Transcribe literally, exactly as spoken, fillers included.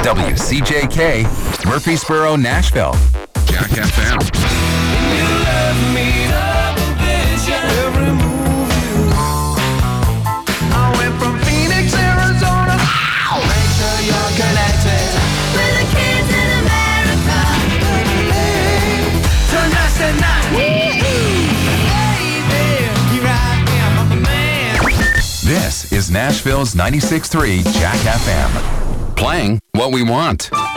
W C J K, Murfreesboro, Nashville. Jack F M. You love me, love and vision, every move you. I went from Phoenix, Arizona. Make sure you're connected. With the kids in America. Tonight's the night. Baby, here I am, I'm the man. This is Nashville's ninety-six point three Jack F M. Playing what we want.